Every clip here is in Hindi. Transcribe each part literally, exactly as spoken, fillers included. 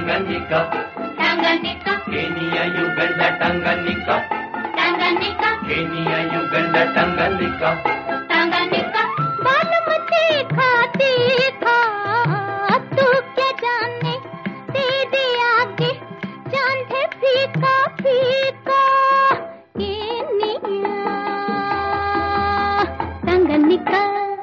Tanganyika, Tanganyika, Kenya, Uganda, Tanganyika, Tanganyika, Kenya, Uganda, Tanganyika, Tanganyika, मालूम देखा देखा तू क्या जाने तेरे आगे चांद है फीका फीका केनिया तंगनिका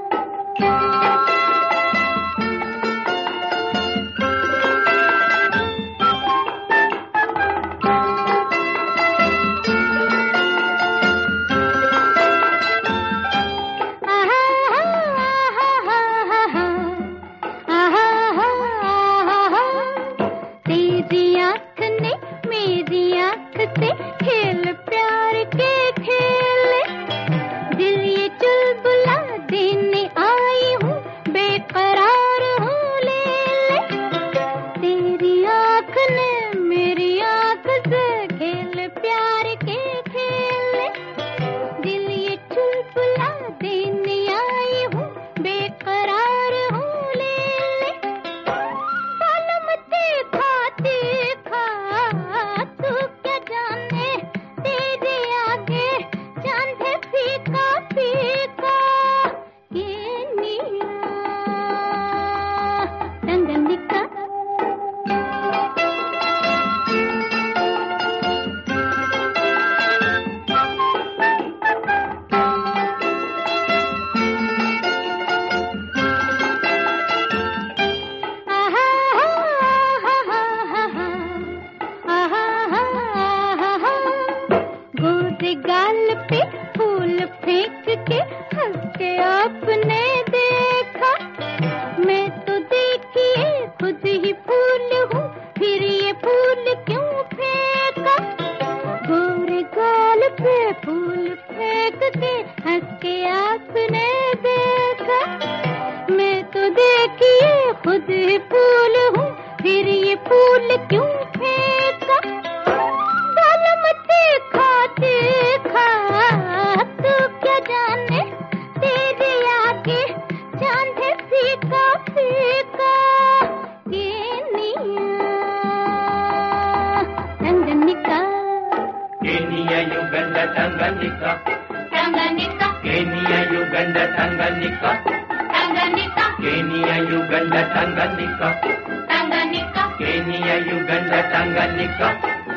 खेल प्यार के खेल दिल ये चुलबुला देने आई हूँ बेकरार हूँ ले ले तेरी आँख ने मेरी आँख से खेल प्यार के खेल दिल ये चुलबुला देने आई हूँ बेकरार हूँ ले ले बालम देखा देखा तू क्या जाने तेरे आगे चांद है फीका फीका केनिया तंगनिका गोरे गाल पे फूल फेंक के हंस के आपने देखा मैं तो देखिए खुद ही फूल हूँ फिर ये फूल क्यों फेंका गोरे गाल पे फूल फेंक के हंस के आपने देखा मैं तो देखिए खुद ही फूल हूँ फिर ये फूल क्यों फेंका बालम देखा देखा तू क्या जाने तेरे आगे चांद है फीका फीका Kenya Tanganyika Kenya, Uganda, Tanganyika, Tanganyika, Kenya, Uganda, Tanganyika, Tanganyika, Kenya, Uganda, Tanganyika, Tanganyika, Kenya, Uganda, Tanganyika,